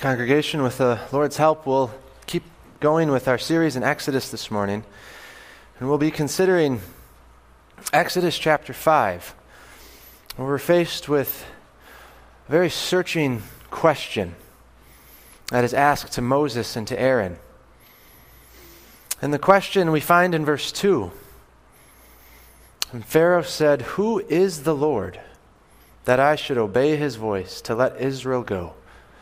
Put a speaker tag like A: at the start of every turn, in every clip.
A: Congregation, with the Lord's help, we'll keep going with our series in Exodus this morning. And we'll be considering Exodus chapter 5. We're faced with a very searching question that is asked to Moses and to Aaron. And the question we find in verse 2. And Pharaoh said, "Who is the Lord, that I should obey his voice to let Israel go?"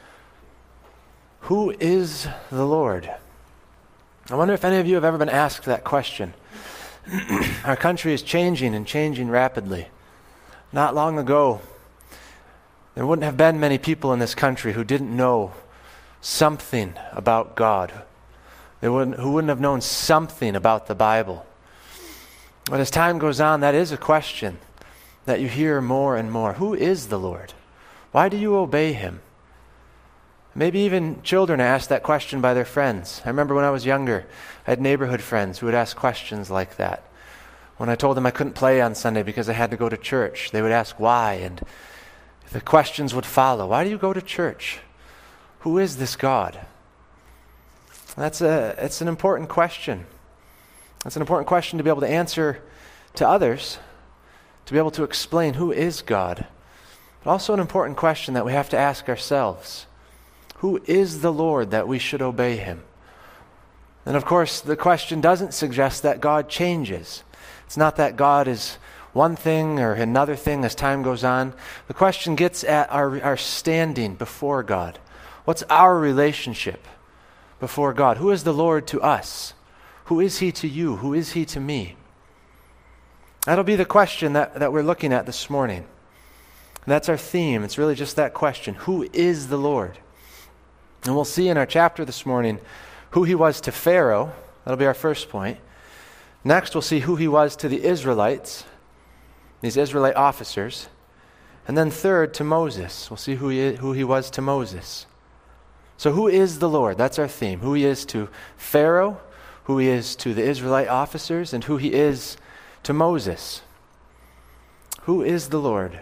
A: Who is the Lord? I wonder if any of you have ever been asked that question. Our country is changing and changing rapidly. Not long ago, there wouldn't have been many people in this country who didn't know something about God, who wouldn't have known something about the Bible. But as time goes on, that is a question that you hear more and more. Who is the Lord? Why do you obey him? Maybe even children are asked that question by their friends. I remember when I was younger, I had neighborhood friends who would ask questions like that. When I told them I couldn't play on Sunday because I had to go to church, they would ask why, and the questions would follow. Why do you go to church? Who is this God? It's an important question. It's an important question to be able to answer to others, to be able to explain who is God. But also an important question that we have to ask ourselves. Who is the Lord that we should obey him? And of course, the question doesn't suggest that God changes. It's not that God is one thing or another thing as time goes on. The question gets at our standing before God. What's our relationship before God? Who is the Lord to us? Who is he to you? Who is he to me? That'll be the question that we're looking at this morning. And that's our theme. It's really just that question. Who is the Lord? And we'll see in our chapter this morning who he was to Pharaoh. That'll be our first point. Next, we'll see who he was to the Israelites, these Israelite officers. And then third, to Moses. We'll see who he was to Moses. So who is the Lord? That's our theme. Who he is to Pharaoh, who he is to the Israelite officers, and who he is to Moses. Who is the Lord?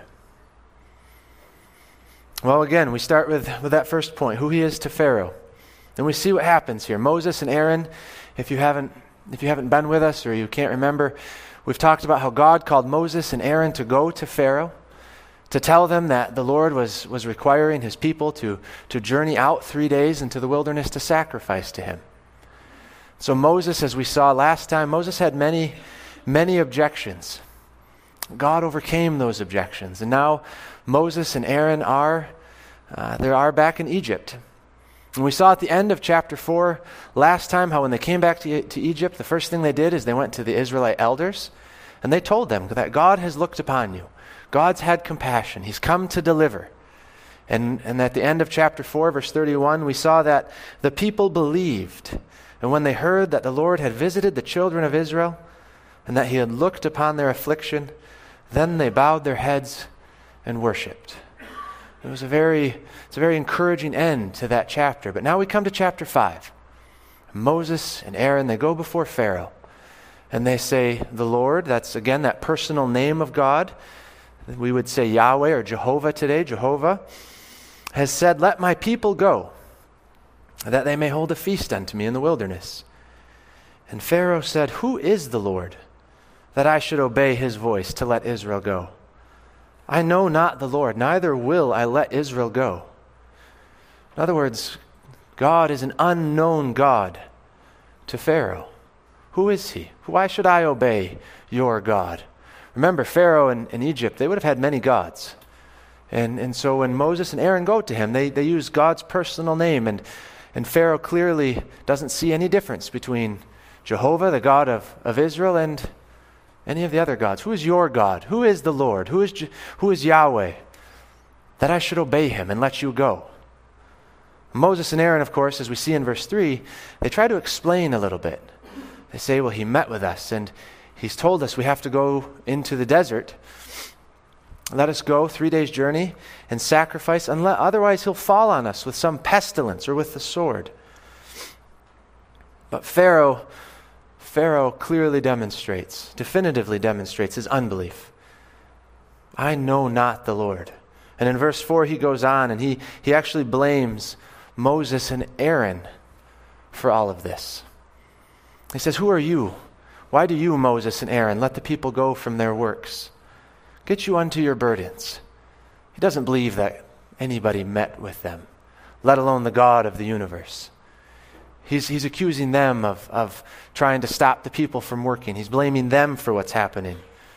A: Well, again, we start with that first point, who he is to Pharaoh. And we see what happens here. Moses and Aaron, if you haven't been with us or you can't remember, we've talked about how God called Moses and Aaron to go to Pharaoh, to tell them that the Lord was requiring his people to journey out 3 days into the wilderness to sacrifice to him. So Moses, as we saw last time, Moses had many, many objections. God overcame those objections. And now Moses and Aaron are back in Egypt. And we saw at the end of chapter 4 last time how when they came back to Egypt, the first thing they did is they went to the Israelite elders and they told them that God has looked upon you. God's had compassion. He's come to deliver. And at the end of chapter 4, verse 31, we saw that the people believed. And when they heard that the Lord had visited the children of Israel and that he had looked upon their affliction, then they bowed their heads and worshipped. It's a very encouraging end to that chapter. But now we come to chapter 5. Moses and Aaron, they go before Pharaoh. And they say, the Lord, that's again that personal name of God. We would say Yahweh or Jehovah today. Jehovah has said, "Let my people go, that they may hold a feast unto me in the wilderness." And Pharaoh said, "Who is the Lord, that I should obey his voice to let Israel go? I know not the Lord, neither will I let Israel go." In other words, God is an unknown God to Pharaoh. Who is he? Why should I obey your God? Remember, Pharaoh in Egypt, they would have had many gods. And so when Moses and Aaron go to him, they use God's personal name. And Pharaoh clearly doesn't see any difference between Jehovah, the God of Israel, and any of the other gods. Who is your God? Who is the Lord? Who is Yahweh? That I should obey him and let you go. Moses and Aaron, of course, as we see in verse 3, they try to explain a little bit. They say, well, he met with us and he's told us we have to go into the desert. Let us go 3 days' journey and sacrifice, otherwise he'll fall on us with some pestilence or with the sword. But Pharaoh clearly definitively demonstrates his unbelief. I know not the Lord. And in verse 4 he goes on and he actually blames Moses and Aaron for all of this. He says, who are you? Why do you, Moses and Aaron, let the people go from their works? Get you unto your burdens. He doesn't believe that anybody met with them, let alone the God of the universe. He's accusing them of trying to stop the people from working. He's blaming them for what's happening.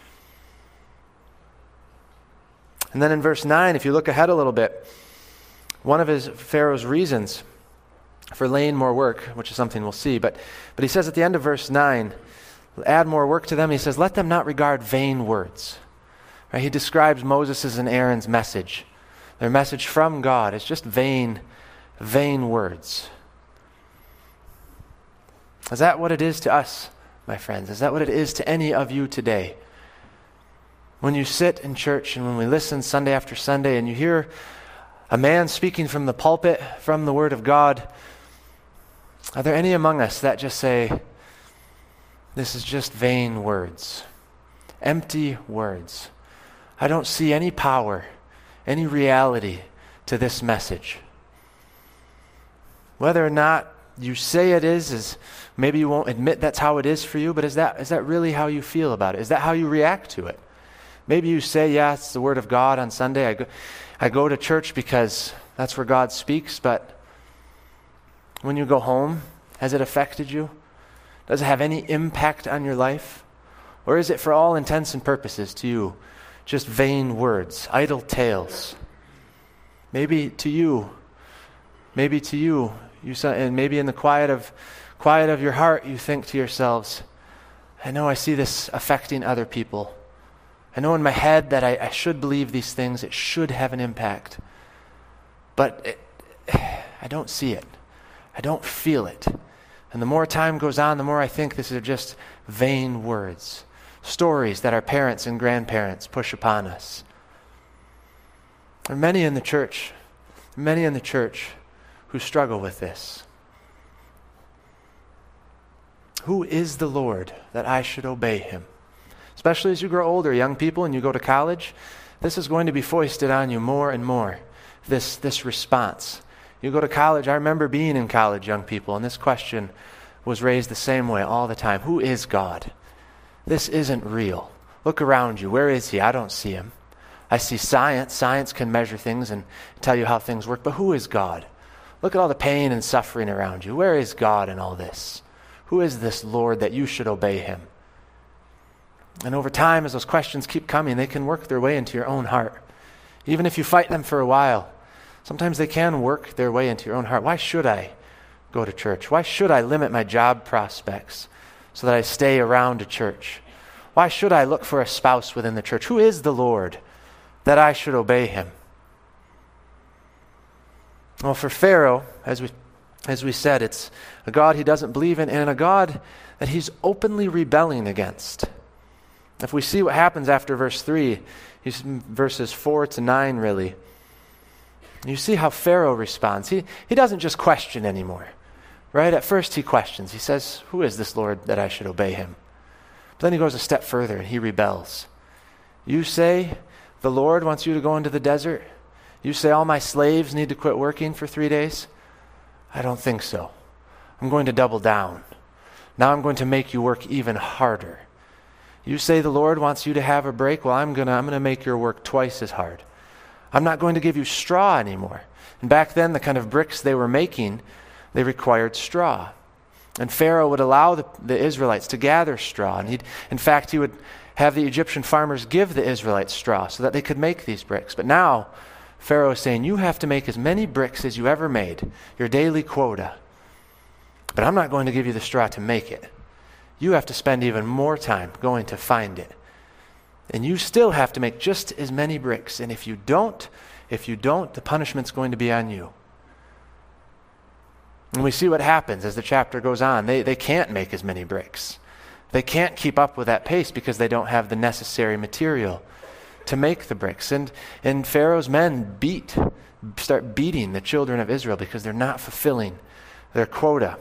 A: And then in verse 9, if you look ahead a little bit, one of Pharaoh's reasons for laying more work, which is something we'll see, but he says at the end of verse 9, add more work to them. He says, let them not regard vain words. Right? He describes Moses' and Aaron's message. Their message from God is just vain words. Is that what it is to us, my friends? Is that what it is to any of you today? When you sit in church and when we listen Sunday after Sunday and you hear a man speaking from the pulpit, from the Word of God, are there any among us that just say, this is just vain words, empty words? I don't see any power, any reality to this message. Whether or not you say it is maybe you won't admit that's how it is for you, but is that really how you feel about it? Is that how you react to it? Maybe you say, yeah, it's the Word of God on Sunday. I go to church because that's where God speaks, but when you go home, has it affected you? Does it have any impact on your life? Or is it for all intents and purposes to you just vain words, idle tales? Maybe to you, and maybe in the quiet of your heart, you think to yourselves, I know I see this affecting other people. I know in my head that I should believe these things. It should have an impact. But I don't see it. I don't feel it. And the more time goes on, the more I think this are just vain words. Stories that our parents and grandparents push upon us. There are many in the church who struggle with this. Who is the Lord that I should obey him? Especially as you grow older, young people, and you go to college, this is going to be foisted on you more and more, this response. You go to college, I remember being in college, young people, and this question was raised the same way all the time. Who is God? This isn't real. Look around you. Where is he? I don't see him. I see science. Science can measure things and tell you how things work, but who is God? Look at all the pain and suffering around you. Where is God in all this? Who is this Lord that you should obey him? And over time, as those questions keep coming, they can work their way into your own heart. Even if you fight them for a while, sometimes they can work their way into your own heart. Why should I go to church? Why should I limit my job prospects so that I stay around a church? Why should I look for a spouse within the church? Who is the Lord that I should obey him? Well, for Pharaoh, as we said, it's a God he doesn't believe in and a God that he's openly rebelling against. If we see what happens after verse 3, verses 4 to 9 really, you see how Pharaoh responds. He doesn't just question anymore, right? At first he questions. He says, who is this Lord that I should obey him? But then he goes a step further and he rebels. You say the Lord wants you to go into the desert? You say all my slaves need to quit working for 3 days? I don't think so. I'm going to double down. Now I'm going to make you work even harder. You say the Lord wants you to have a break? Well, I'm going to make your work twice as hard. I'm not going to give you straw anymore. And back then, the kind of bricks they were making, they required straw. And Pharaoh would allow the Israelites to gather straw. And in fact, he would have the Egyptian farmers give the Israelites straw so that they could make these bricks. But now, Pharaoh is saying, you have to make as many bricks as you ever made, your daily quota. But I'm not going to give you the straw to make it. You have to spend even more time going to find it. And you still have to make just as many bricks. And if you don't, the punishment's going to be on you. And we see what happens as the chapter goes on. They can't make as many bricks. They can't keep up with that pace because they don't have the necessary material to make the bricks. And Pharaoh's men start beating the children of Israel because they're not fulfilling their quota.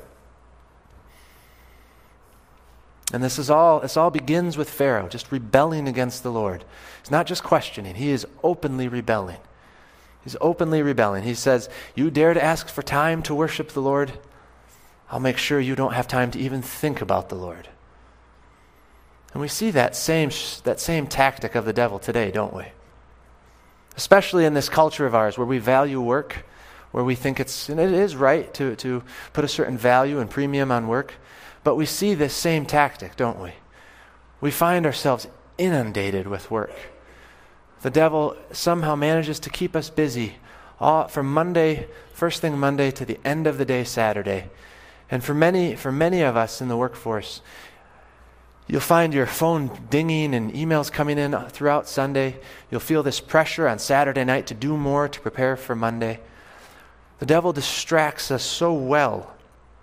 A: And this all begins with Pharaoh just rebelling against the Lord. It's not just questioning, he is openly rebelling. He's openly rebelling. He says, you dare to ask for time to worship the Lord? I'll make sure you don't have time to even think about the Lord. And we see that same tactic of the devil today, don't we? Especially in this culture of ours where we value work, where we think and it is right to put a certain value and premium on work, but we see this same tactic, don't we? We find ourselves inundated with work. The devil somehow manages to keep us busy from Monday, first thing Monday, to the end of the day Saturday. And for many of us in the workforce, you'll find your phone dinging and emails coming in throughout Sunday. You'll feel this pressure on Saturday night to do more to prepare for Monday. The devil distracts us so well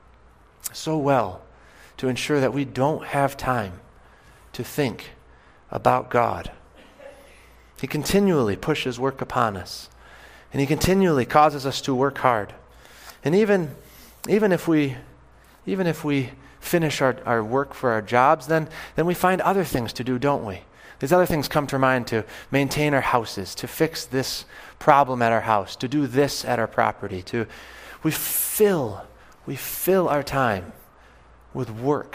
A: to ensure that we don't have time to think about God. He continually pushes work upon us, and he continually causes us to work hard. And even if we finish our work for our jobs, then we find other things to do, don't we? These other things come to mind: to maintain our houses, to fix this problem at our house, to do this at our property. We fill our time with work.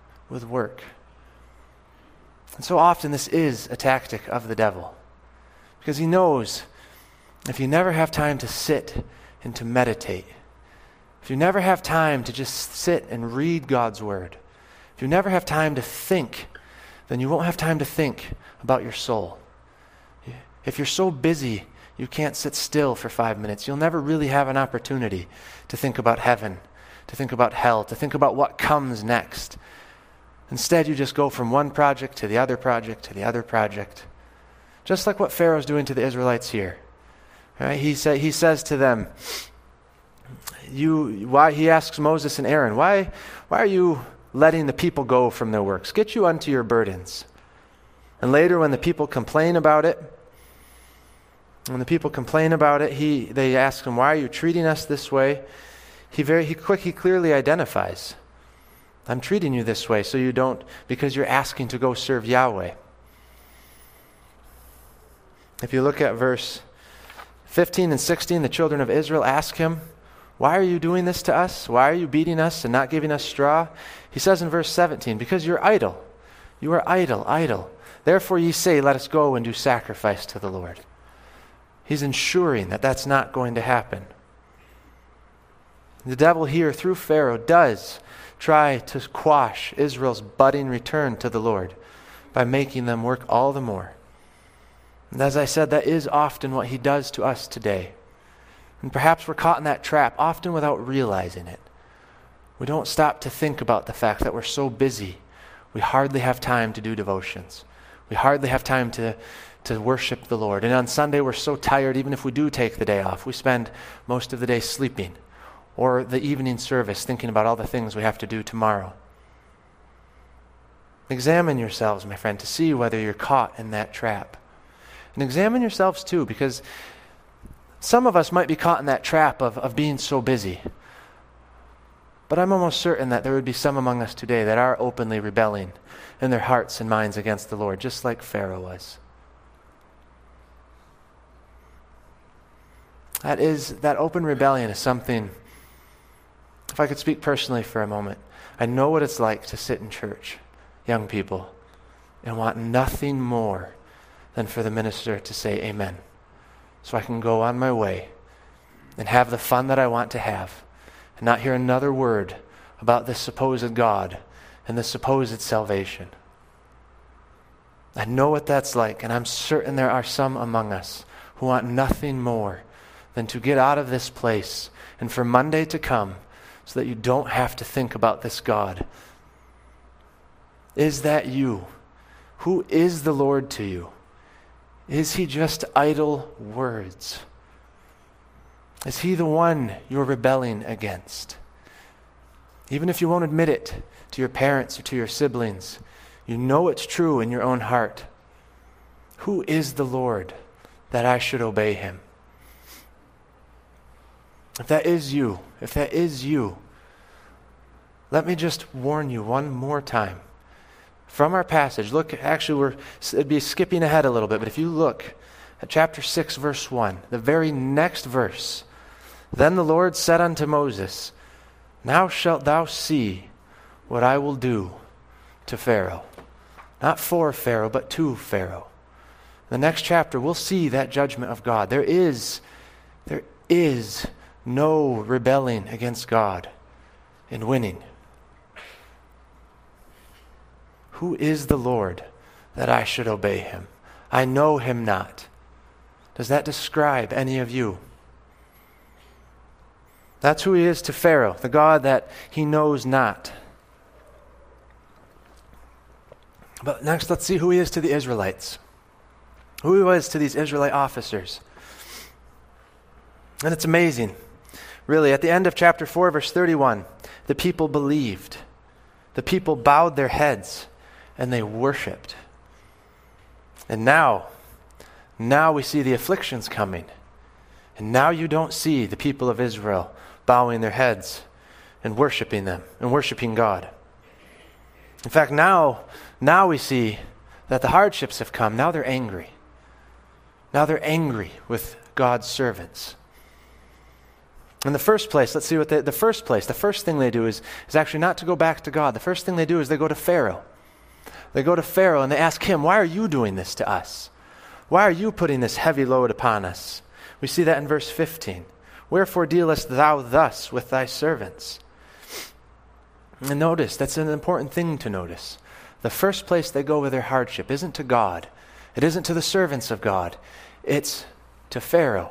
A: And so often this is a tactic of the devil, because he knows if you never have time to sit and to meditate, if you never have time to just sit and read God's word, if you never have time to think, then you won't have time to think about your soul. If you're so busy you can't sit still for 5 minutes, you'll never really have an opportunity to think about heaven, to think about hell, to think about what comes next. Instead, you just go from one project to the other project to the other project. Just like what Pharaoh's doing to the Israelites here. Right? He says to them, he asks Moses and Aaron, why are you letting the people go from their works? Get you unto your burdens. And later when the people complain about it, they ask him, why are you treating us this way? He clearly identifies, I'm treating you this way so you don't, because you're asking to go serve Yahweh. If you look at verse 15 and 16, the children of Israel ask him, why are you doing this to us? Why are you beating us and not giving us straw? He says in verse 17, because you're idle. You are idle. Therefore ye say, let us go and do sacrifice to the Lord. He's ensuring that that's not going to happen. The devil here, through Pharaoh, does try to quash Israel's budding return to the Lord by making them work all the more. And as I said, that is often what he does to us today. And perhaps we're caught in that trap, often without realizing it. We don't stop to think about the fact that we're so busy, we hardly have time to do devotions. We hardly have time to worship the Lord. And on Sunday, we're so tired, even if we do take the day off, we spend most of the day sleeping, or the evening service thinking about all the things we have to do tomorrow. Examine yourselves, my friend, to see whether you're caught in that trap. And examine yourselves too, because some of us might be caught in that trap of being so busy. But I'm almost certain that there would be some among us today that are openly rebelling in their hearts and minds against the Lord, just like Pharaoh was. That open rebellion is something, if I could speak personally for a moment, I know what it's like to sit in church, young people, and want nothing more than for the minister to say amen, so I can go on my way and have the fun that I want to have and not hear another word about this supposed God and this supposed salvation. I know what that's like, and I'm certain there are some among us who want nothing more than to get out of this place and for Monday to come so that you don't have to think about this God. Is that you? Who is the Lord to you? Is he just idle words? Is he the one you're rebelling against? Even if you won't admit it to your parents or to your siblings, you know it's true in your own heart. Who is the Lord that I should obey him? If that is you, let me just warn you one more time. From our passage, look, actually it'd be skipping ahead a little bit, but if you look At chapter 6, verse 1, the very next verse. Then the Lord said unto Moses, Now shalt thou see what I will do to Pharaoh. Not for Pharaoh, but to Pharaoh. The next chapter, we'll see that judgment of God. There is no rebelling against God and winning. Who is the Lord that I should obey him? I know him not. Does that describe any of you? That's who he is to Pharaoh, the God that he knows not. But next, let's see who he is to the Israelites. Who he was to these Israelite officers. And it's amazing. Really, at the end of chapter 4, verse 31, the people believed. The people bowed their heads and they worshiped. And now we see the afflictions coming. And now you don't see the people of Israel bowing their heads and worshiping them and worshiping God. In fact, now we see that the hardships have come. Now they're angry. Now they're angry with God's servants. In the first place, let's see what the first thing they do is actually not to go back to God. The first thing they do is they go to Pharaoh. They go to Pharaoh and they ask him, why are you doing this to us? Why are you putting this heavy load upon us? We see that in verse 15. Wherefore dealest thou thus with thy servants? And notice, that's an important thing to notice. The first place they go with their hardship isn't to God. It isn't to the servants of God. It's to Pharaoh.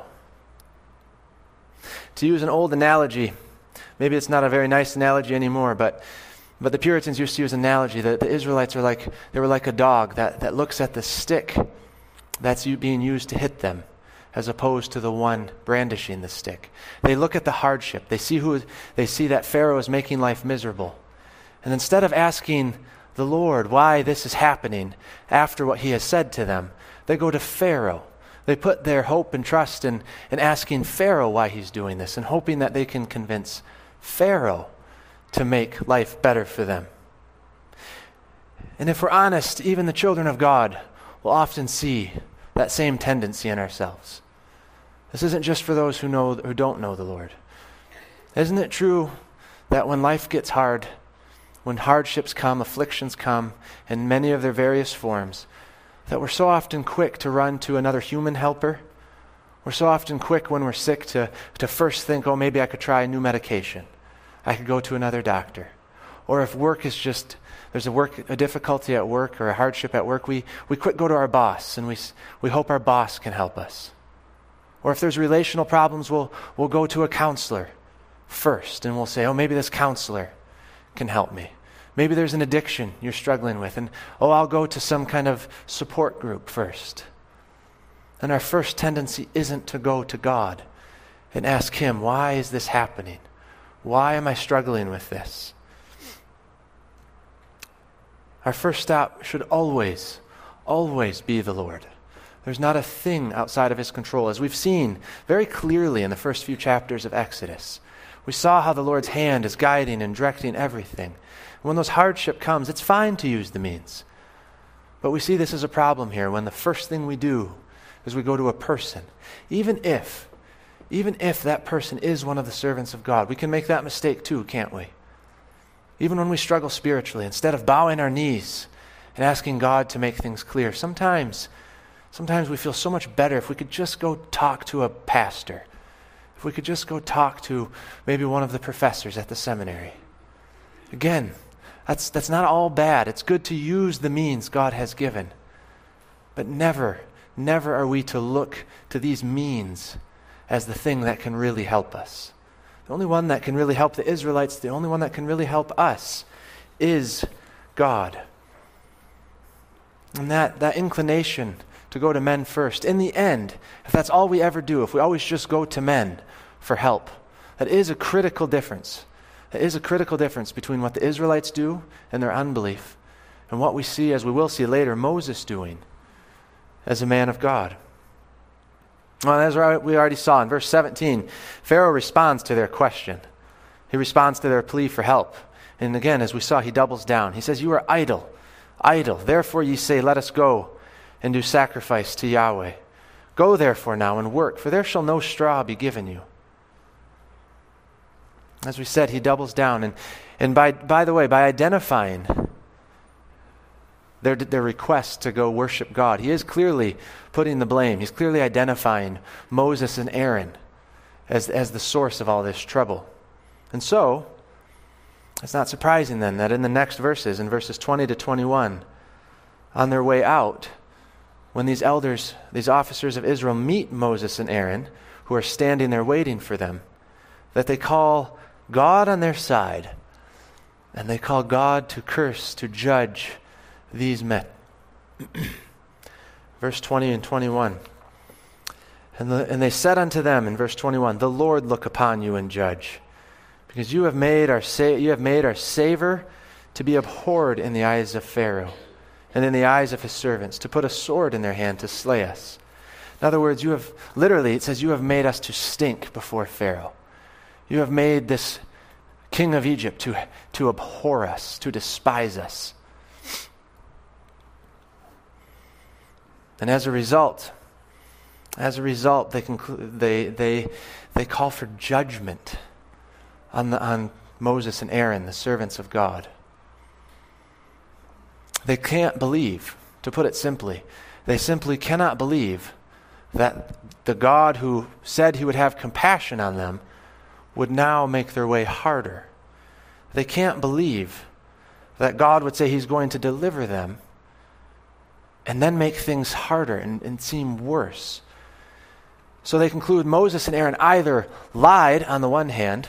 A: To use an old analogy, maybe it's not a very nice analogy anymore, but the Puritans used to use an analogy that the Israelites were like a dog that looks at the stick that's being used to hit them, as opposed to the one brandishing the stick. They look at the hardship. They see that Pharaoh is making life miserable. And instead of asking the Lord why this is happening after what he has said to them, they go to Pharaoh. They put their hope and trust in asking Pharaoh why he's doing this and hoping that they can convince Pharaoh to make life better for them. And if we're honest, even the children of God will often see that same tendency in ourselves. This isn't just for those who don't know the Lord. Isn't it true that when life gets hard, when hardships come, afflictions come, in many of their various forms, that we're so often quick to run to another human helper? We're so often quick when we're sick to first think, oh, maybe I could try a new medication. I could go to another doctor. Or if work is just, there's a difficulty at work or a hardship at work, we quick go to our boss and we hope our boss can help us. Or if there's relational problems, we'll go to a counselor first and we'll say, oh, maybe this counselor can help me. Maybe there's an addiction you're struggling with, and I'll go to some kind of support group first. And our first tendency isn't to go to God and ask him, why is this happening? Why am I struggling with this? Our first stop should always be the Lord. There's not a thing outside of his control. As we've seen very clearly in the first few chapters of Exodus, we saw how the Lord's hand is guiding and directing everything. When those hardship comes, it's fine to use the means. But we see this as a problem here when the first thing we do is we go to a person. Even if that person is one of the servants of God, we can make that mistake too, can't we? Even when we struggle spiritually, instead of bowing our knees and asking God to make things clear, sometimes we feel so much better if we could just go talk to a pastor. If we could just go talk to maybe one of the professors at the seminary. Again, that's not all bad. It's good to use the means God has given. But never are we to look to these means as the thing that can really help us. The only one that can really help the Israelites, the only one that can really help us is God. And that inclination to go to men first, in the end, if that's all we ever do, if we always just go to men for help, that is a critical difference. There is a critical difference between what the Israelites do and their unbelief and what we see, as we will see later, Moses doing as a man of God. Well, as we already saw in verse 17, Pharaoh responds to their question. He responds to their plea for help. And again, as we saw, he doubles down. He says, you are idle. Therefore ye say, let us go and do sacrifice to Yahweh. Go therefore now and work, for there shall no straw be given you. As we said, he doubles down. And by the way, by identifying their request to go worship God, he is clearly putting the blame. He's clearly identifying Moses and Aaron as the source of all this trouble. And so, it's not surprising then that in the next verses, in verses 20 to 21, on their way out, when these elders, these officers of Israel meet Moses and Aaron, who are standing there waiting for them, that they call God on their side, and they call God to curse, to judge these men. Verse 20 and 21. And they said unto them in verse 21, the Lord look upon you and judge, because you have made our savor to be abhorred in the eyes of Pharaoh, and in the eyes of his servants, to put a sword in their hand to slay us. In other words, it says you have made us to stink before Pharaoh. You have made this king of Egypt to abhor us, to despise us. And as a result, they call for judgment on Moses and Aaron, the servants of God. They can't believe, to put it simply, they simply cannot believe that the God who said he would have compassion on them would now make their way harder. They can't believe that God would say he's going to deliver them and then make things harder and seem worse. So they conclude Moses and Aaron either lied on the one hand,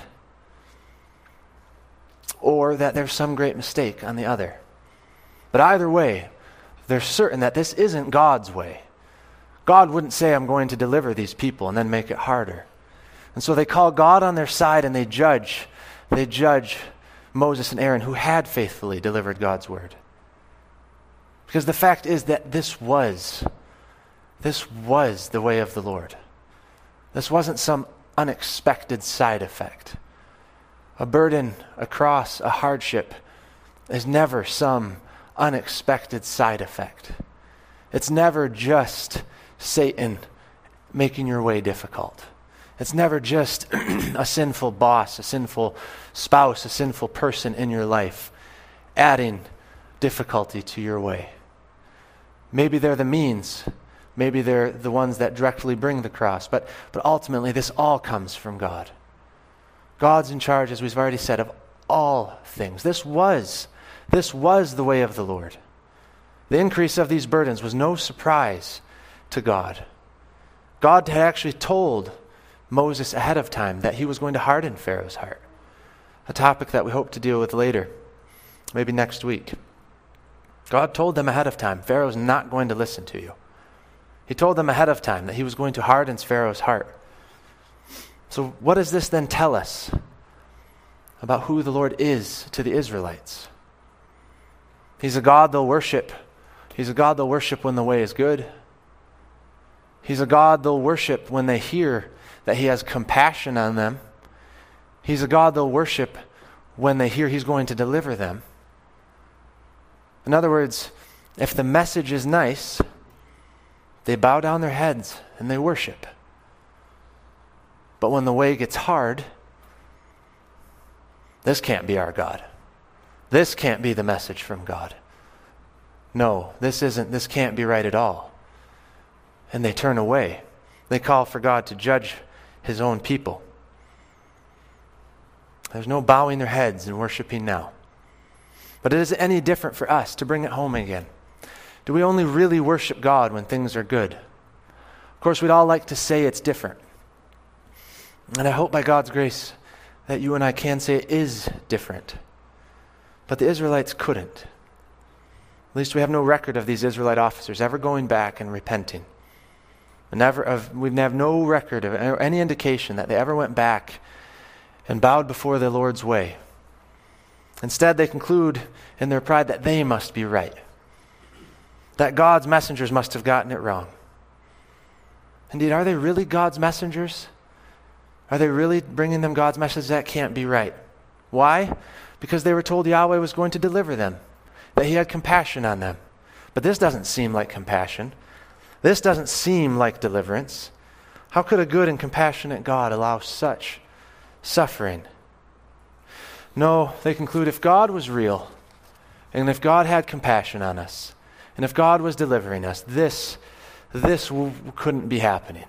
A: or that there's some great mistake on the other. But either way, they're certain that this isn't God's way. God wouldn't say, I'm going to deliver these people and then make it harder. And so they call God on their side and they judge Moses and Aaron, who had faithfully delivered God's word. Because the fact is that this was the way of the Lord. This wasn't some unexpected side effect. A burden, a cross, a hardship is never some unexpected side effect. It's never just Satan making your way difficult. It's never just a sinful boss, a sinful spouse, a sinful person in your life adding difficulty to your way. Maybe they're the means. Maybe they're the ones that directly bring the cross. But ultimately, this all comes from God. God's in charge, as we've already said, of all things. This was the way of the Lord. The increase of these burdens was no surprise to God. God had actually told Moses ahead of time that he was going to harden Pharaoh's heart. A topic that we hope to deal with later, maybe next week. God told them ahead of time, Pharaoh's not going to listen to you. He told them ahead of time that he was going to harden Pharaoh's heart. So what does this then tell us about who the Lord is to the Israelites? He's a God they'll worship. He's a God they'll worship when the way is good. He's a God they'll worship when they hear that he has compassion on them. He's a God they'll worship when they hear he's going to deliver them. In other words, if the message is nice, they bow down their heads and they worship. But when the way gets hard, this can't be our God. This can't be the message from God. No, this can't be right at all. And they turn away. They call for God to judge his own people. There's no bowing their heads and worshiping now. But it isn't any different for us to bring it home again. Do we only really worship God when things are good? Of course, we'd all like to say it's different. And I hope by God's grace that you and I can say it is different. But the Israelites couldn't. At least we have no record of these Israelite officers ever going back and repenting. We have no record of any indication that they ever went back and bowed before the Lord's way. Instead, they conclude in their pride that they must be right, that God's messengers must have gotten it wrong. Indeed, are they really God's messengers? Are they really bringing them God's message? That can't be right. Why? Because they were told Yahweh was going to deliver them, that he had compassion on them. But this doesn't seem like compassion. This doesn't seem like deliverance. How could a good and compassionate God allow such suffering? No, they conclude if God was real, and if God had compassion on us, and if God was delivering us, this couldn't be happening.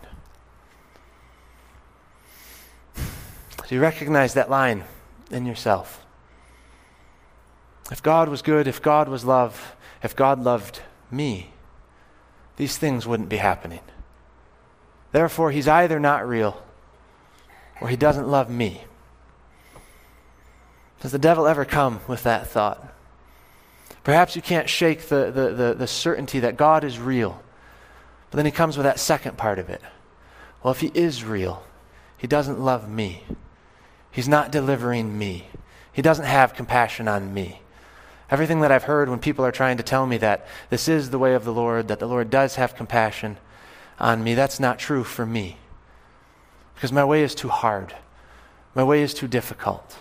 A: Do you recognize that line in yourself? If God was good, if God was love, if God loved me, these things wouldn't be happening. Therefore, he's either not real or he doesn't love me. Does the devil ever come with that thought? Perhaps you can't shake the certainty that God is real. But then he comes with that second part of it. Well, if he is real, he doesn't love me. He's not delivering me. He doesn't have compassion on me. Everything that I've heard when people are trying to tell me that this is the way of the Lord, that the Lord does have compassion on me, that's not true for me. Because my way is too hard. My way is too difficult.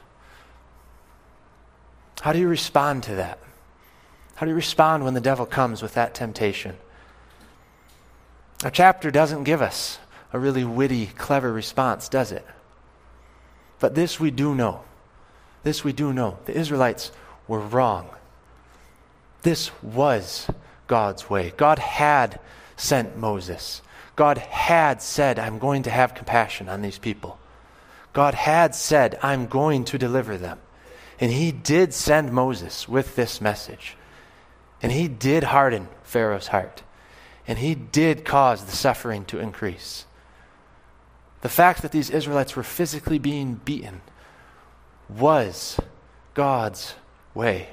A: How do you respond to that? How do you respond when the devil comes with that temptation? Our chapter doesn't give us a really witty, clever response, does it? But this we do know. This we do know. The Israelites were wrong. This was God's way. God had sent Moses. God had said, I'm going to have compassion on these people. God had said, I'm going to deliver them. And he did send Moses with this message. And he did harden Pharaoh's heart. And he did cause the suffering to increase. The fact that these Israelites were physically being beaten was God's way.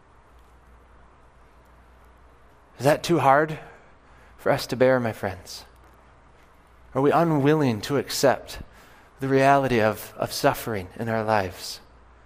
A: Is that too hard for us to bear, my friends? Are we unwilling to accept the reality of suffering in our lives?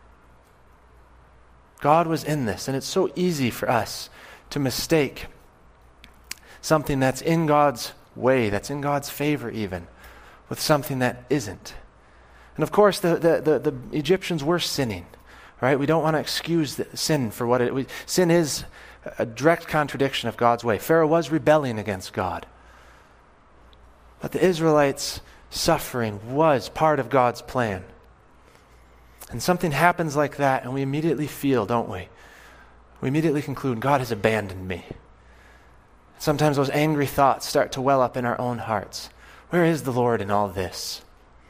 A: God was in this, and it's so easy for us to mistake something that's in God's way, that's in God's favor even, with something that isn't. And of course, the Egyptians were sinning, right? We don't want to excuse sin for what it was. Sin is a direct contradiction of God's way. Pharaoh was rebelling against God. But the Israelites' suffering was part of God's plan. And something happens like that, and we immediately feel, don't we? We immediately conclude, God has abandoned me. Sometimes those angry thoughts start to well up in our own hearts. Where is the Lord in all this?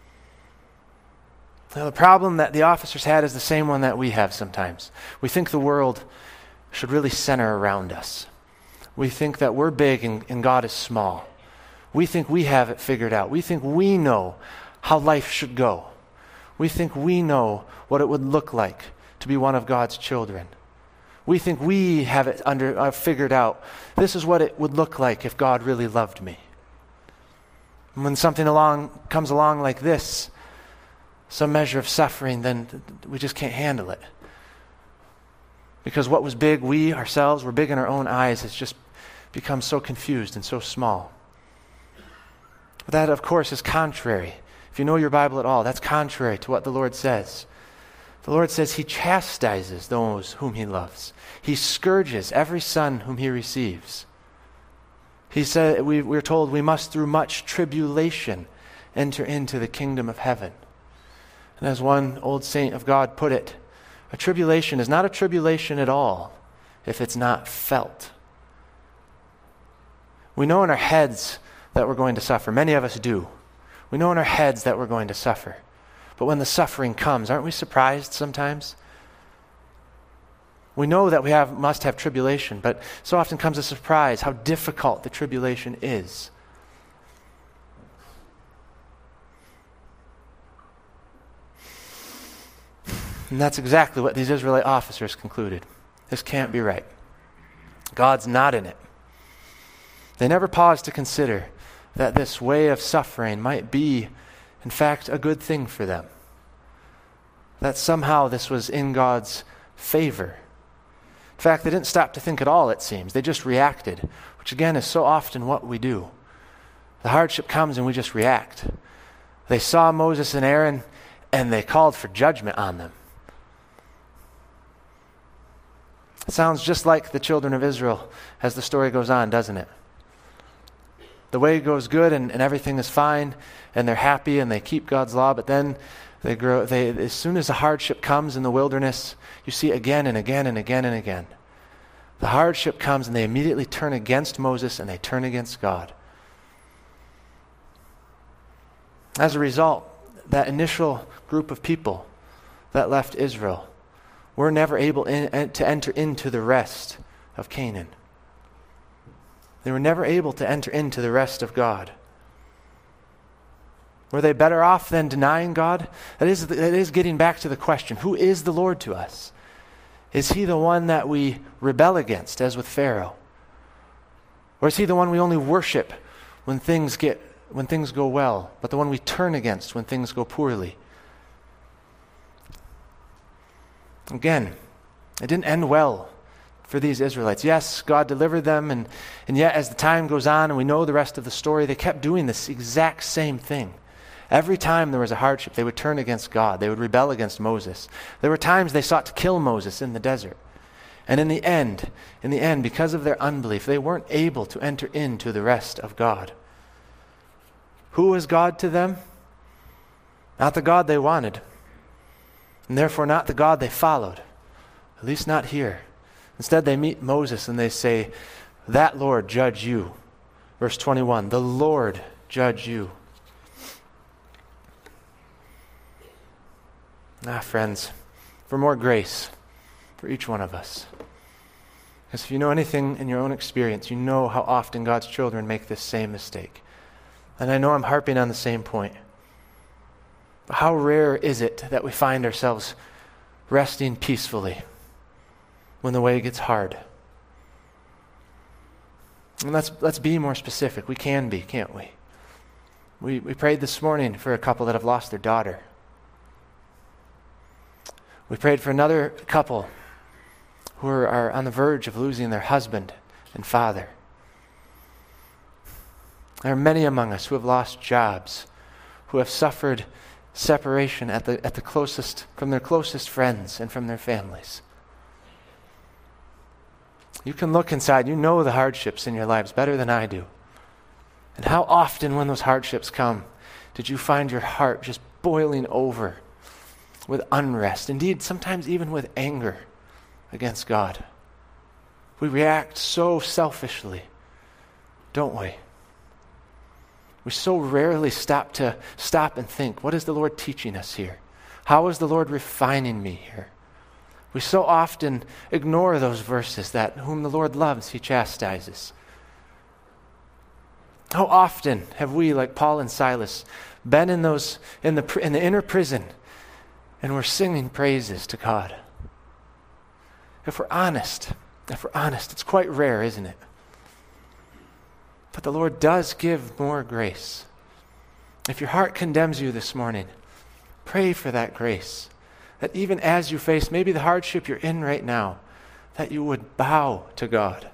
A: Now, the problem that the officers had is the same one that we have sometimes. We think the world should really center around us. We think that we're big and God is small. We think we have it figured out. We think we know how life should go. We think we know what it would look like to be one of God's children. We think we have it figured out. This is what it would look like if God really loved me. And when something comes along like this, some measure of suffering, then we just can't handle it. Because what was big, we ourselves were big in our own eyes, has just become so confused and so small. But that, of course, is contrary. If you know your Bible at all, that's contrary to what the Lord says. The Lord says he chastises those whom he loves. He scourges every son whom he receives. He said, we're told we must through much tribulation enter into the kingdom of heaven. And as one old saint of God put it, a tribulation is not a tribulation at all if it's not felt. We know in our heads that we're going to suffer. Many of us do. We know in our heads that we're going to suffer. But when the suffering comes, aren't we surprised sometimes? We know that we must have tribulation, but so often comes a surprise how difficult the tribulation is. And that's exactly what these Israelite officers concluded. This can't be right. God's not in it. They never paused to consider that this way of suffering might be, in fact, a good thing for them. That somehow this was in God's favor. In fact, they didn't stop to think at all, it seems. They just reacted, which again is so often what we do. The hardship comes and we just react. They saw Moses and Aaron and they called for judgment on them. It sounds just like the children of Israel as the story goes on, doesn't it? the way goes good and everything is fine and they're happy and they keep God's law, but then as soon as the hardship comes in the wilderness, you see again and again and again and again. The hardship comes and they immediately turn against Moses and they turn against God. As a result, that initial group of people that left Israel were never able to enter into the rest of Canaan. They were never able to enter into the rest of God. Were they better off than denying God? That is getting back to the question, who is the Lord to us? Is he the one that we rebel against, as with Pharaoh? Or is he the one we only worship when things go well, but the one we turn against when things go poorly? Again, it didn't end well for these Israelites. Yes, God delivered them, and yet as the time goes on and we know the rest of the story, they kept doing this exact same thing. Every time there was a hardship, they would turn against God. They would rebel against Moses. There were times they sought to kill Moses in the desert. And in the end, because of their unbelief, they weren't able to enter into the rest of God. Who was God to them? Not the God they wanted, and therefore not the God they followed, at least not here. Instead, they meet Moses and they say, "That Lord judge you." Verse 21, "The Lord judge you." Friends, for more grace for each one of us. Because if you know anything in your own experience, you know how often God's children make this same mistake. And I know I'm harping on the same point. But how rare is it that we find ourselves resting peacefully when the way gets hard? And let's be more specific. We can be, can't we? We prayed this morning for a couple that have lost their daughter. We prayed for another couple who are on the verge of losing their husband and father. There are many among us who have lost jobs, who have suffered separation at the closest, from their closest friends and from their families. You can look inside, you know the hardships in your lives better than I do. And how often when those hardships come, did you find your heart just boiling over with unrest, indeed sometimes even with anger against God? We react so selfishly, don't we? We so rarely stop and think, what is the Lord teaching us here? How is the Lord refining me here? We so often ignore those verses that whom the Lord loves, he chastises. How often have we, like Paul and Silas, been in the inner prison and we're singing praises to God? If we're honest, it's quite rare, isn't it? But the Lord does give more grace. If your heart condemns you this morning, pray for that grace. That even as you face maybe the hardship you're in right now, that you would bow to God.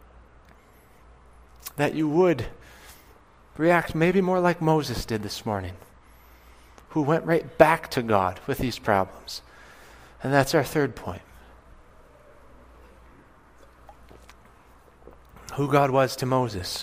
A: That you would react maybe more like Moses did this morning, who went right back to God with these problems. And that's our third point. Who God was to Moses.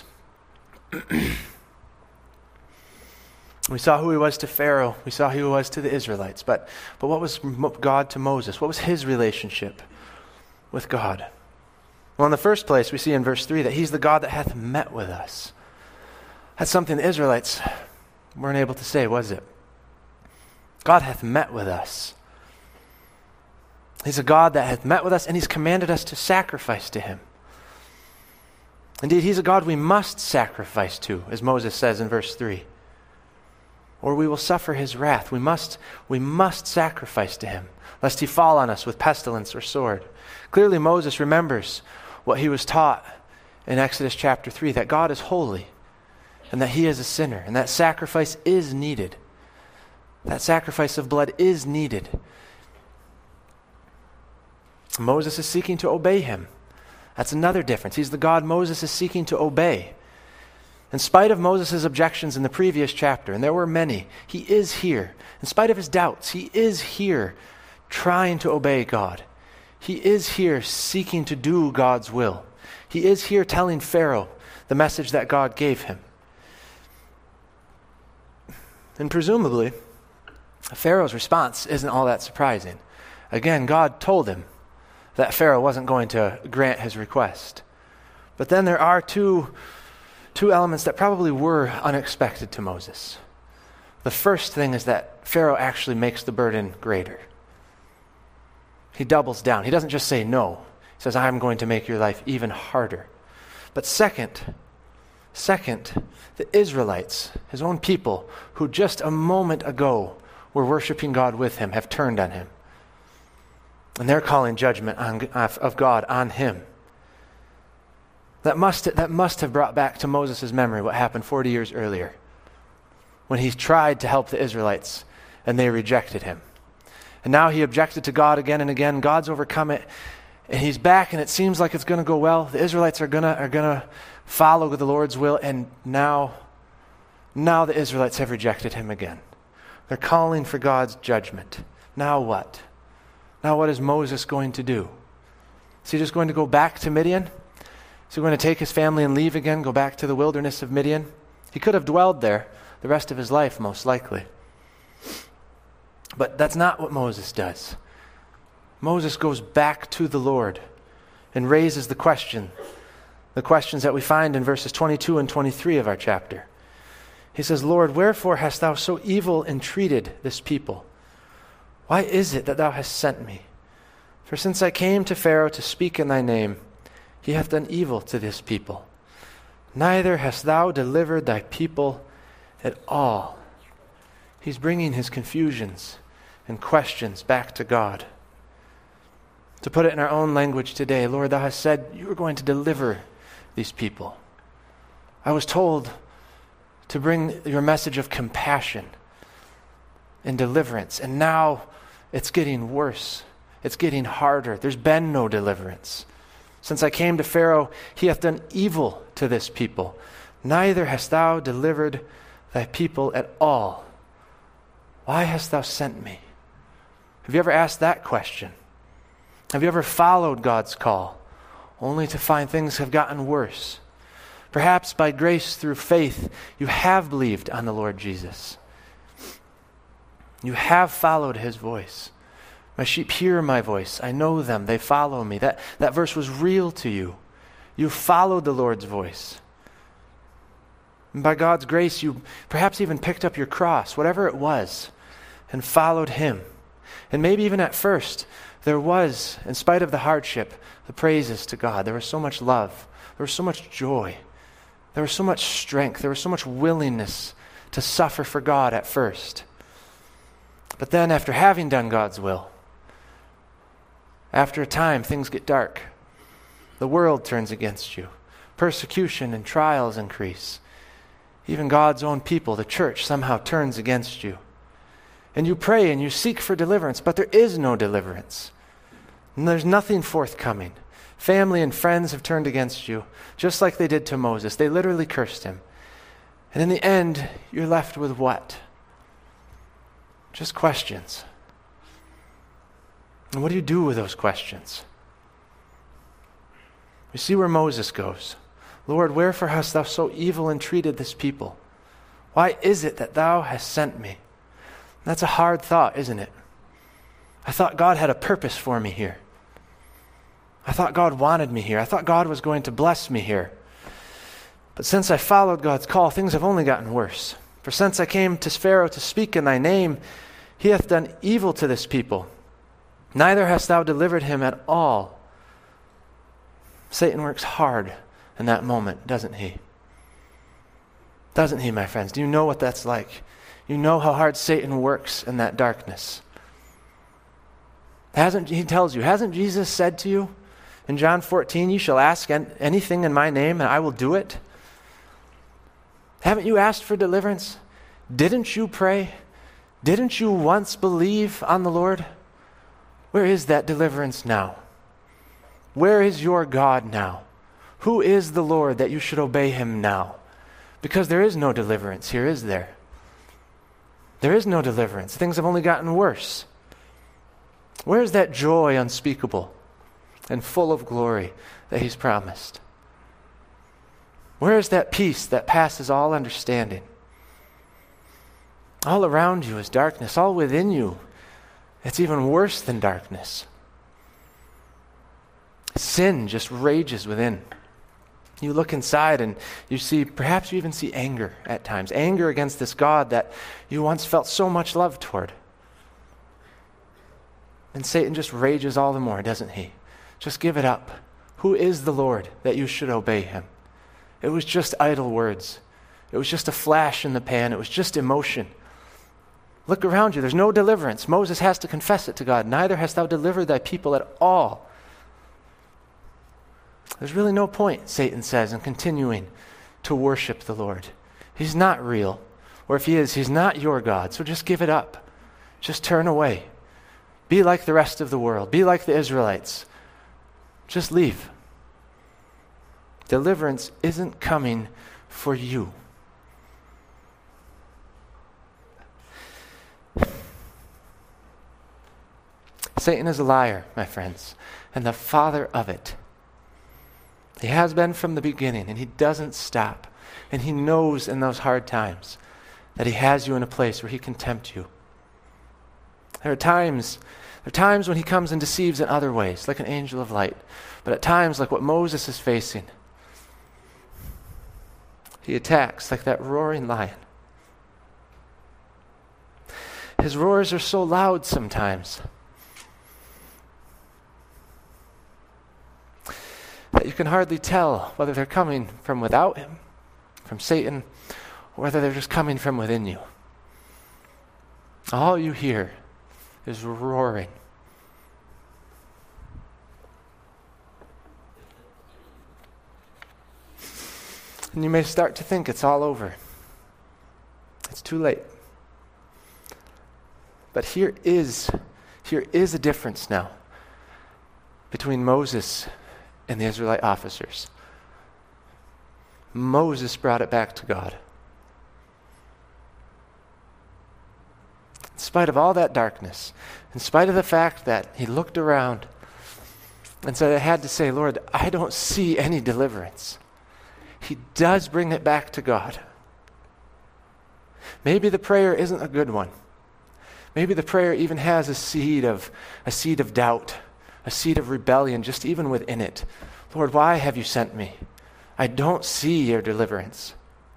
A: We saw who he was to Pharaoh. We saw who he was to the Israelites. But what was God to Moses? What was his relationship with God? Well, in the first place, we see in verse 3 that he's the God that hath met with us. That's something the Israelites weren't able to say, was it? God hath met with us. He's a God that hath met with us, and he's commanded us to sacrifice to him. Indeed, he's a God we must sacrifice to, as Moses says in verse 3. Or we will suffer his wrath. We must sacrifice to him, lest he fall on us with pestilence or sword. Clearly, Moses remembers what he was taught in Exodus chapter 3, that God is holy and that he is a sinner, and that sacrifice is needed. That sacrifice of blood is needed. Moses is seeking to obey him. That's another difference. He's the God Moses is seeking to obey. In spite of Moses' objections in the previous chapter, and there were many, he is here. In spite of his doubts, he is here trying to obey God. He is here seeking to do God's will. He is here telling Pharaoh the message that God gave him. And presumably, Pharaoh's response isn't all that surprising. Again, God told him that Pharaoh wasn't going to grant his request. But then there are two elements that probably were unexpected to Moses. The first thing is that Pharaoh actually makes the burden greater. He doubles down. He doesn't just say no. He says, I'm going to make your life even harder. But second, the Israelites, his own people, who just a moment ago were worshiping God with him, have turned on him. And they're calling judgment of God on him. That must have brought back to Moses' memory what happened 40 years earlier, when he tried to help the Israelites and they rejected him. And now he objected to God again and again. God's overcome it, and he's back, and it seems like it's going to go well. The Israelites are gonna follow the Lord's will, and now the Israelites have rejected him again. They're calling for God's judgment. Now what? Now what is Moses going to do? Is he just going to go back to Midian? Is he going to take his family and leave again, go back to the wilderness of Midian? He could have dwelled there the rest of his life, most likely. But that's not what Moses does. Moses goes back to the Lord and raises the questions that we find in verses 22 and 23 of our chapter. He says, Lord, wherefore hast thou so evil entreated this people? Why is it that thou hast sent me? For since I came to Pharaoh to speak in thy name, he hath done evil to this people. Neither hast thou delivered thy people at all. He's bringing his confusions and questions back to God. To put it in our own language today, Lord, thou hast said you were going to deliver these people. I was told to bring your message of compassion and deliverance, and now it's getting worse. It's getting harder. There's been no deliverance. Since I came to Pharaoh, he hath done evil to this people. Neither hast thou delivered thy people at all. Why hast thou sent me? Have you ever asked that question? Have you ever followed God's call, only to find things have gotten worse? Perhaps by grace through faith, you have believed on the Lord Jesus. You have followed his voice. My sheep hear my voice. I know them. They follow me. That verse was real to you. You followed the Lord's voice. And by God's grace, you perhaps even picked up your cross, whatever it was, and followed him. And maybe even at first, there was, in spite of the hardship, the praises to God. There was so much love. There was so much joy. There was so much strength. There was so much willingness to suffer for God at first. But then after having done God's will, after a time, things get dark. The world turns against you. Persecution and trials increase. Even God's own people, the church, somehow turns against you. And you pray and you seek for deliverance, but there is no deliverance. And there's nothing forthcoming. Family and friends have turned against you, just like they did to Moses. They literally cursed him. And in the end, you're left with what? Just questions. And what do you do with those questions? We see where Moses goes. Lord, wherefore hast thou so evil entreated this people? Why is it that thou hast sent me? That's a hard thought, isn't it? I thought God had a purpose for me here. I thought God wanted me here. I thought God was going to bless me here. But since I followed God's call, things have only gotten worse. For since I came to Pharaoh to speak in thy name, he hath done evil to this people. Neither hast thou delivered him at all. Satan works hard in that moment, doesn't he? Doesn't he, my friends? Do you know what that's like? You know how hard Satan works in that darkness. He tells you, hasn't Jesus said to you in John 14, you shall ask anything in my name and I will do it? Haven't you asked for deliverance? Didn't you pray? Didn't you once believe on the Lord? Where is that deliverance now? Where is your God now? Who is the Lord that you should obey him now? Because there is no deliverance here, is there? There is no deliverance. Things have only gotten worse. Where is that joy unspeakable and full of glory that he's promised? Where is that peace that passes all understanding? All around you is darkness. All within you, it's even worse than darkness. Sin just rages within. You look inside and you see, perhaps you even see anger at times. Anger against this God that you once felt so much love toward. And Satan just rages all the more, doesn't he? Just give it up. Who is the Lord that you should obey him? It was just idle words. It was just a flash in the pan. It was just emotion. Look around you. There's no deliverance. Moses has to confess it to God. Neither hast thou delivered thy people at all. There's really no point, Satan says, in continuing to worship the Lord. He's not real. Or if he is, he's not your God. So just give it up. Just turn away. Be like the rest of the world. Be like the Israelites. Just leave. Deliverance isn't coming for you. Satan is a liar, my friends, and the father of it. He has been from the beginning, and he doesn't stop. And he knows in those hard times that he has you in a place where he can tempt you. There are times when he comes and deceives in other ways, like an angel of light. But at times, like what Moses is facing, he attacks like that roaring lion. His roars are so loud sometimes that you can hardly tell whether they're coming from without him, from Satan, or whether they're just coming from within you. All you hear is roaring. And you may start to think it's all over. It's too late. But here is a difference now between Moses and the Israelite officers. Moses brought it back to God. In spite of all that darkness, in spite of the fact that he looked around and said, I had to say, Lord, I don't see any deliverance. He does bring it back to God. Maybe the prayer isn't a good one. Maybe the prayer even has a seed of doubt, a seed of rebellion, just even within it. Lord, why have you sent me? I don't see your deliverance.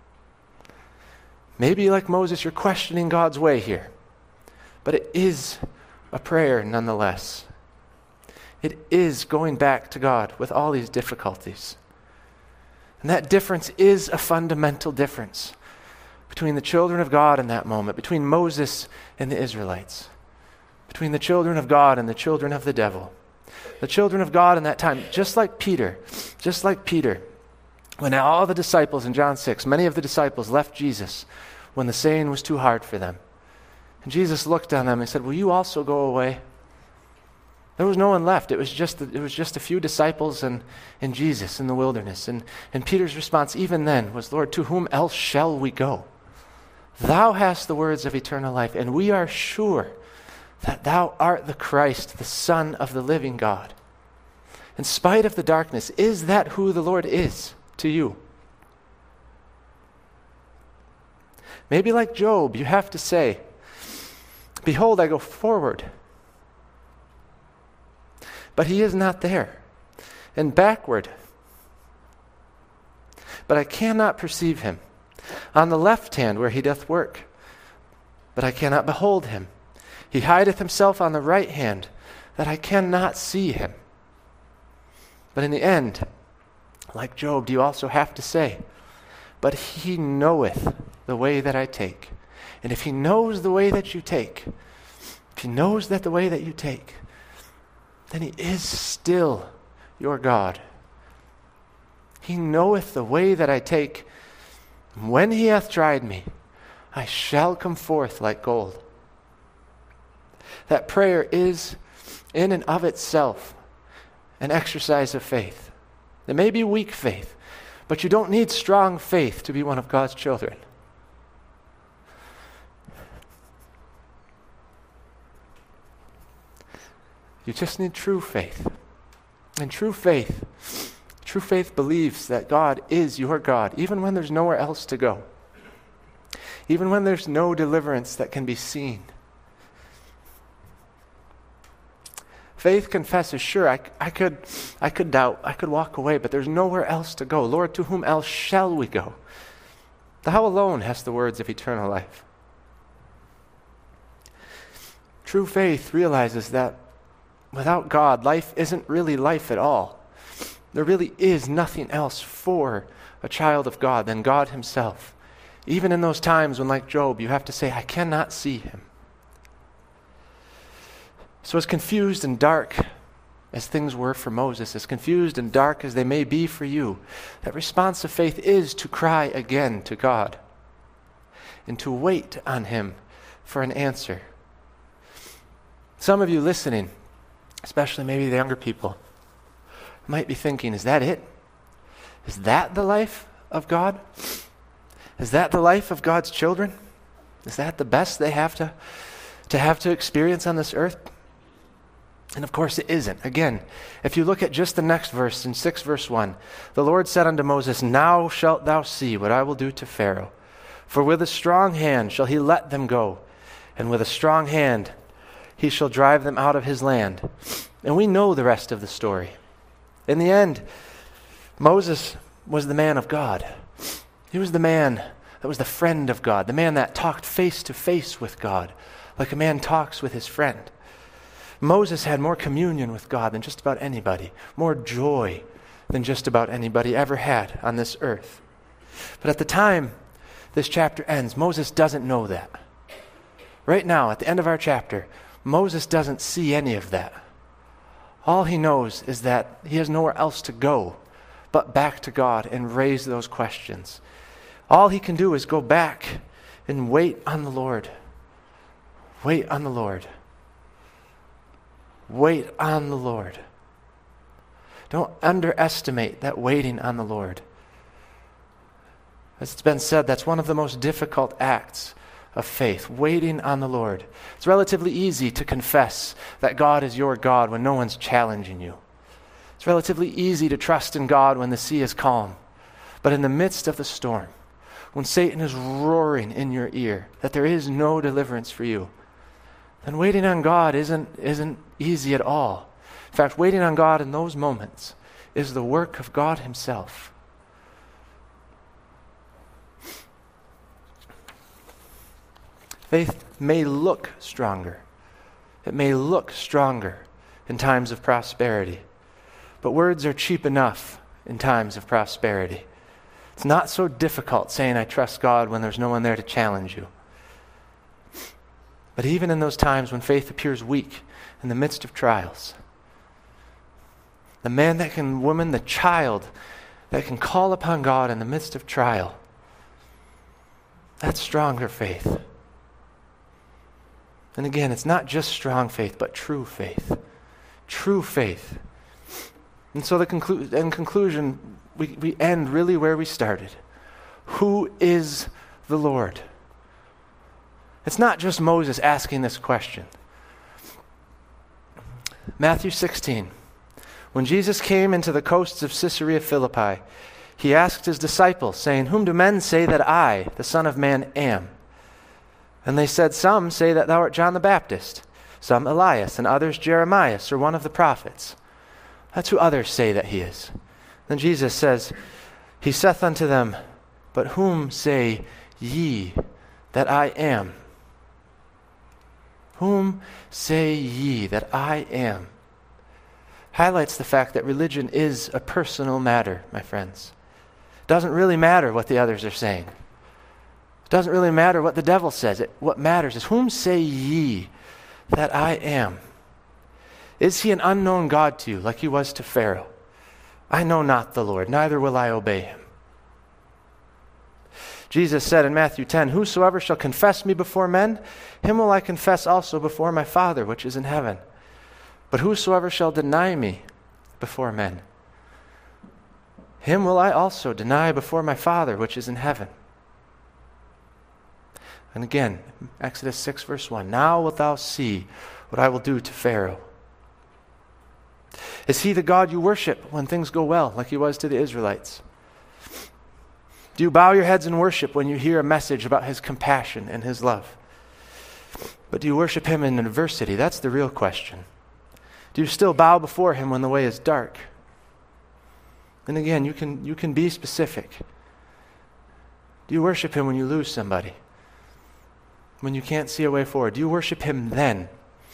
A: Maybe like Moses, you're questioning God's way here. But it is a prayer nonetheless. It is going back to God with all these difficulties. And that difference is a fundamental difference between the children of God in that moment, between Moses and the Israelites, between the children of God and the children of the devil. The children of God in that time, just like Peter, when all the disciples in John 6, many of the disciples left Jesus when the saying was too hard for them. And Jesus looked on them and said, will you also go away? There was no one left. It was just a few disciples and Jesus in the wilderness. And Peter's response even then was, Lord, to whom else shall we go? Thou hast the words of eternal life, and we are sure that thou art the Christ, the Son of the living God. In spite of the darkness, is that who the Lord is to you? Maybe like Job, you have to say, behold, I go forward. But he is not there. And backward. But I cannot perceive him. On the left hand where he doth work. But I cannot behold him. He hideth himself on the right hand, that I cannot see him. But in the end, like Job, do you also have to say, but he knoweth the way that I take. And if he knows the way that you take, if he knows that the way that you take, then he is still your God. He knoweth the way that I take. When he hath tried me, I shall come forth like gold. That prayer is, in and of itself, an exercise of faith. It may be weak faith, but you don't need strong faith to be one of God's children. You just need true faith. And true faith believes that God is your God, even when there's nowhere else to go. even when there's no deliverance that can be seen. Faith confesses, sure, I could doubt, I could walk away, but there's nowhere else to go. Lord, to whom else shall we go? Thou alone hast the words of eternal life. True faith realizes that without God, life isn't really life at all. There really is nothing else for a child of God than God himself. Even in those times when, like Job, you have to say, I cannot see him. So as confused and dark as things were for Moses, as confused and dark as they may be for you, that response of faith is to cry again to God and to wait on him for an answer. Some of you listening, especially maybe the younger people, might be thinking, is that it? Is that the life of God? Is that the life of God's children? Is that the best they have to experience on this earth? And of course it isn't. Again, if you look at just the next verse, in 6 verse 1, the Lord said unto Moses, Now shalt thou see what I will do to Pharaoh. For with a strong hand shall he let them go, and with a strong hand he shall drive them out of his land. And we know the rest of the story. In the end, Moses was the man of God. He was the man that was the friend of God, the man that talked face to face with God, like a man talks with his friend. Moses had more communion with God than just about anybody, more joy than just about anybody ever had on this earth. But at the time this chapter ends, Moses doesn't know that. Right now, at the end of our chapter, Moses doesn't see any of that. All he knows is that he has nowhere else to go but back to God and raise those questions. All he can do is go back and wait on the Lord. Wait on the Lord. Wait on the Lord. Don't underestimate that waiting on the Lord. As it's been said, that's one of the most difficult acts of faith, waiting on the Lord. It's relatively easy to confess that God is your God when no one's challenging you. It's relatively easy to trust in God when the sea is calm. But in the midst of the storm, when Satan is roaring in your ear that there is no deliverance for you, then waiting on God isn't easy at all. In fact, waiting on God in those moments is the work of God himself. Faith may look stronger. It may look stronger in times of prosperity. But words are cheap enough in times of prosperity. It's not so difficult saying, I trust God when there's no one there to challenge you. But even in those times when faith appears weak in the midst of trials, the child that can call upon God in the midst of trial, that's stronger faith. And again, it's not just strong faith, but true faith. True faith. And so in conclusion, we end really where we started. Who is the Lord? It's not just Moses asking this question. Matthew 16. When Jesus came into the coasts of Caesarea Philippi, he asked his disciples, saying, Whom do men say that I, the Son of Man, am? And they said, Some say that thou art John the Baptist, some Elias, and others Jeremias, or one of the prophets. That's who others say that he is. Then Jesus says, He saith unto them, But whom say ye that I am? Whom say ye that I am? Highlights the fact that religion is a personal matter, my friends. It doesn't really matter what the others are saying. It doesn't really matter what the devil says. What matters is, whom say ye that I am? Is he an unknown God to you, like he was to Pharaoh? I know not the Lord, neither will I obey him. Jesus said in Matthew 10, Whosoever shall confess me before men, him will I confess also before my Father which is in heaven. But whosoever shall deny me before men, him will I also deny before my Father which is in heaven. And again, Exodus 6 verse 1, Now wilt thou see what I will do to Pharaoh. Is he the God you worship when things go well, like he was to the Israelites? Do you bow your heads in worship when you hear a message about his compassion and his love? But do you worship him in adversity? That's the real question. Do you still bow before him when the way is dark? And again, you can be specific. Do you worship him when you lose somebody? When you can't see a way forward? Do you worship him then?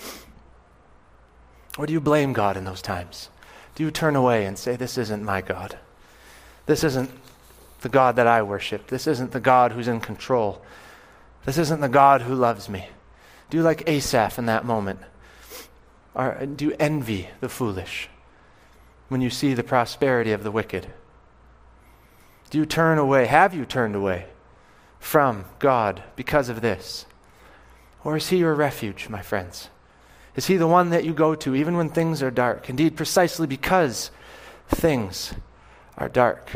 A: Or do you blame God in those times? Do you turn away and say, this isn't my God? This isn't the God that I worship. This isn't the God who's in control. This isn't the God who loves me. Do you like Asaph in that moment? Or do you envy the foolish when you see the prosperity of the wicked? Do you turn away? Have you turned away from God because of this? Or is he your refuge, my friends? Is he the one that you go to even when things are dark? Indeed, precisely because things are dark.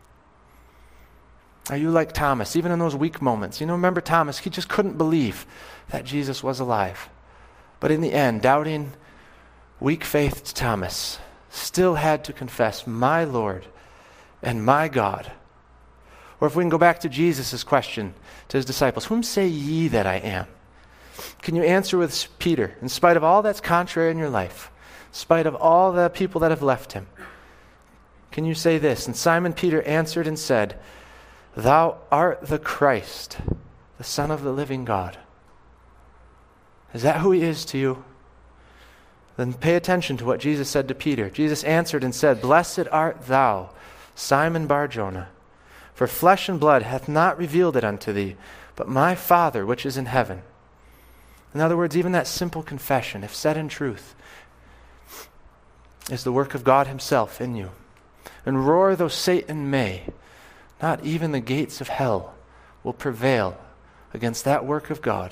A: Are you like Thomas, even in those weak moments? Remember Thomas, he just couldn't believe that Jesus was alive. But in the end, doubting, weak-faithed Thomas still had to confess, my Lord and my God. Or if we can go back to Jesus' question to his disciples, whom say ye that I am? Can you answer with Peter, in spite of all that's contrary in your life, in spite of all the people that have left him? Can you say this? And Simon Peter answered and said, Thou art the Christ, the Son of the living God. Is that who he is to you? Then pay attention to what Jesus said to Peter. Jesus answered and said, Blessed art thou, Simon Bar-Jonah, for flesh and blood hath not revealed it unto thee, but my Father which is in heaven. In other words, even that simple confession, if said in truth, is the work of God himself in you. And roar though Satan may, not even the gates of hell will prevail against that work of God.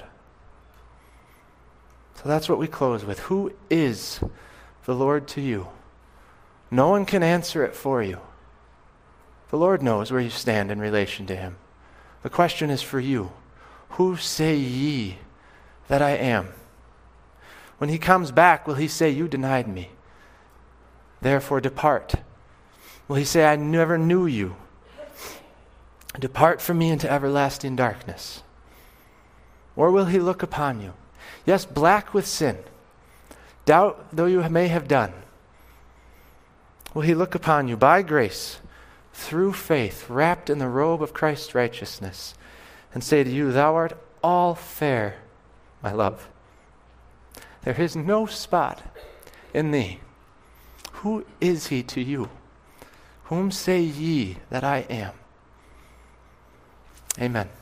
A: So that's what we close with. Who is the Lord to you? No one can answer it for you. The Lord knows where you stand in relation to him. The question is for you. Who say ye that I am? When he comes back, will he say, you denied me, therefore depart? Will he say, I never knew you, depart from me into everlasting darkness? Or will he look upon you, yes, black with sin, doubt though you may have done, will he look upon you by grace, through faith, wrapped in the robe of Christ's righteousness, and say to you, thou art all fair, my love. There is no spot in thee. Who is he to you? Whom say ye that I am? Amen.